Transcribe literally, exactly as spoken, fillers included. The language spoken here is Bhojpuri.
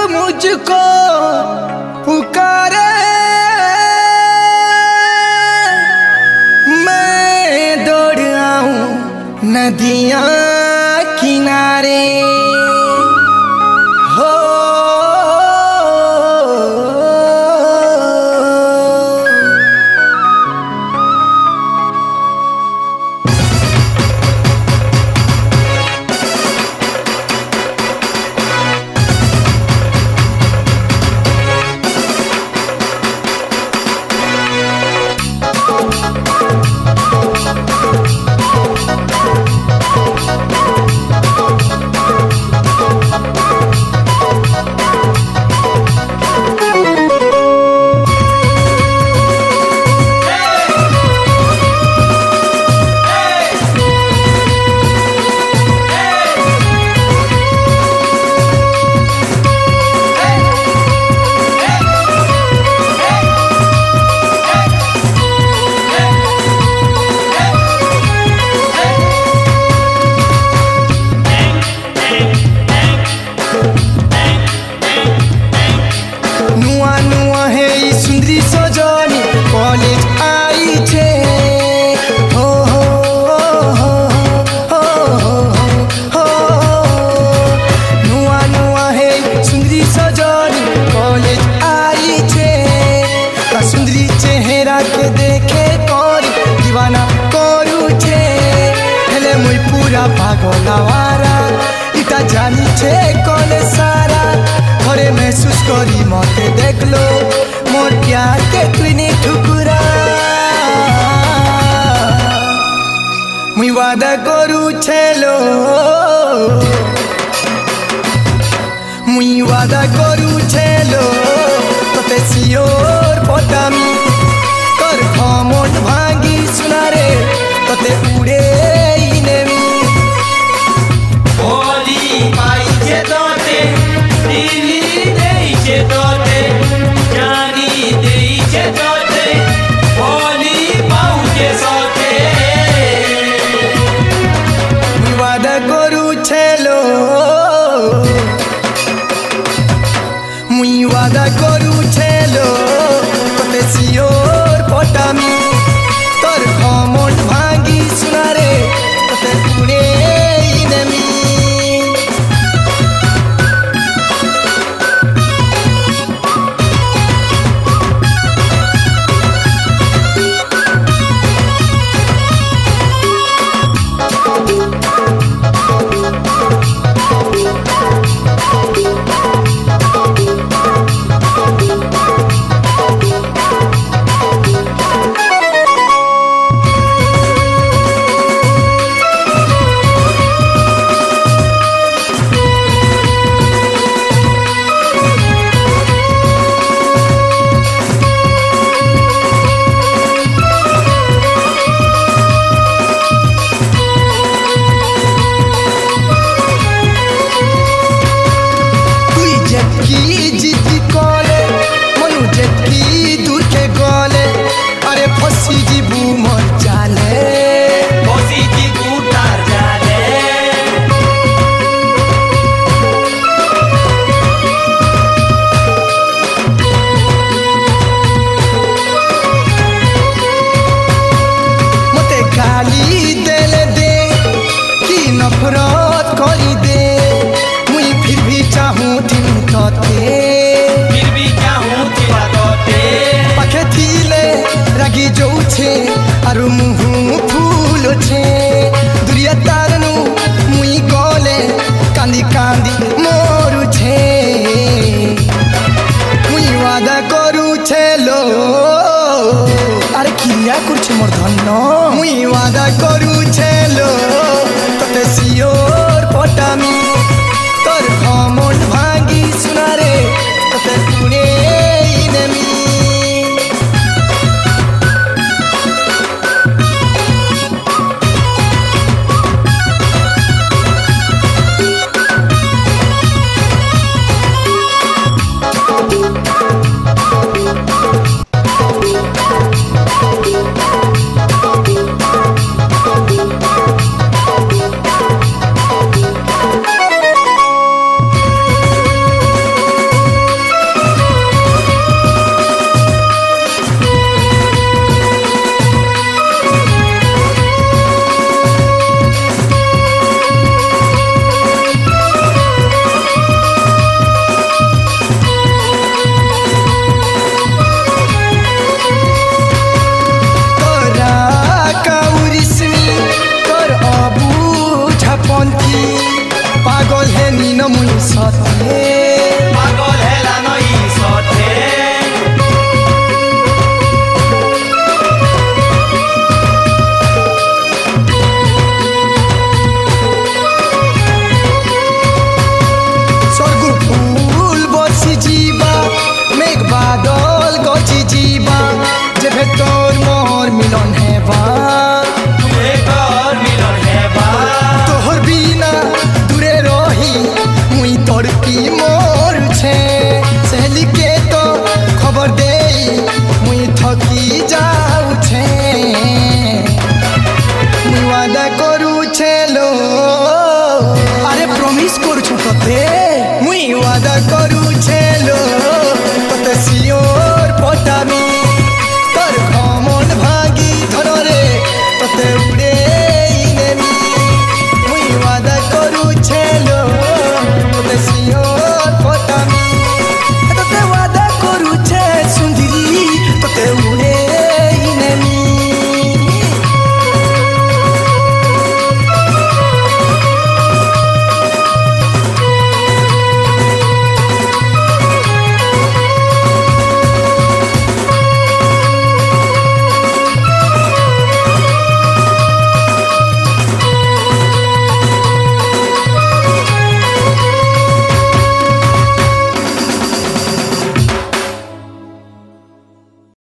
मुझको पुकारे मैं दौड़ आऊं नदियां किनारे हो। के देखे कोरी दीवाना करू छे हेले मुई पूरा पागलावारा इटा जानी छे कोने सारा घरे महसूस करी मते देखलो मोर प्यार के क्लिनिक ठुकुरा मुई वादा करू छेलो मुई वादा करू छेलो तोते सियोर पटामी कर खमोट भांगी सुनारे तोते उड़े इनेमी होली पाइछे तोते दिली देइछे तोते जानी देइछे तोते होली पाउछे सोते मुई वादा करू छेलो मुई वादा करू छेलो तोते सियोर पटामी तोर खमोट भांगी सुनारे पूछे लो